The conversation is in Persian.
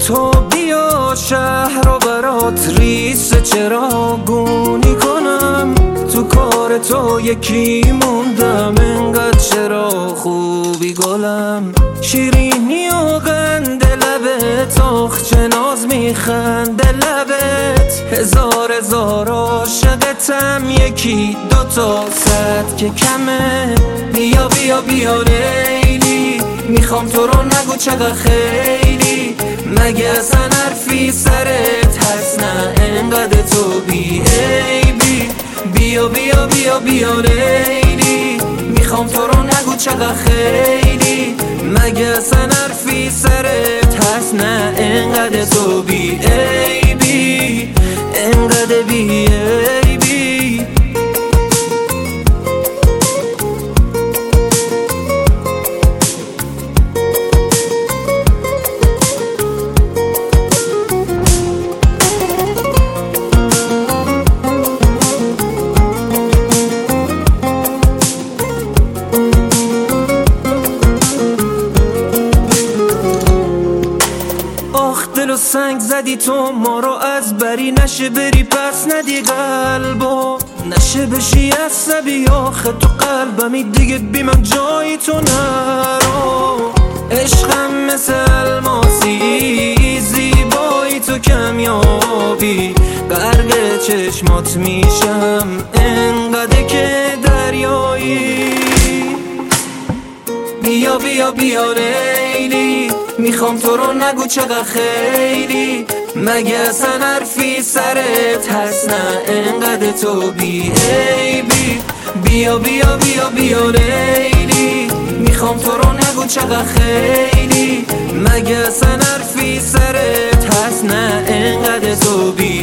تو بیا شهر رو برات ریس چراغونی کنم، تو کار تو یکی موندم، انقدر چرا خوبی گلم. شیرینی و قند لبت، آخ چه ناز میخنده لبت، هزار هزار عاشقتم، یکی دوتا صد که کمه. بیا بیا بیا لیلی، میخوام تو رو نگو چقدر خیلی، مگه اصلا حرفی سرت هست؟ نه انقدر تو بی عیبی. بیا بیا بیا بیا لیلی، میخوام تو رو نگو چقدر خیلی، مگه اصلا حرفی سرت هست؟ نه انقدر تو بی عیبی، انقدر بی عیبی. دل و سنگ زدی تو ما رو از بری، نشه بری پس ندی قلبو، نشه بشی عصبی آخه تو قلبمی دیگه بی من جایی تو نرو. عشقم مثل الماسی، زیبایی تو کمیابی، غرق چشمات میشم انقدر که دریایی. بیا بیا بیا لیلی، میخوام تو رو نگو چقدر خیلی، مگه اصلا حرفی سرت هست؟ نه انقدر تو بی عیبی. بیا بیا بیا بیا لیلی، میخوام تو رو نگو چقدر خیلی، مگه اصلا حرفی سرت هست؟ نه انقدر تو بی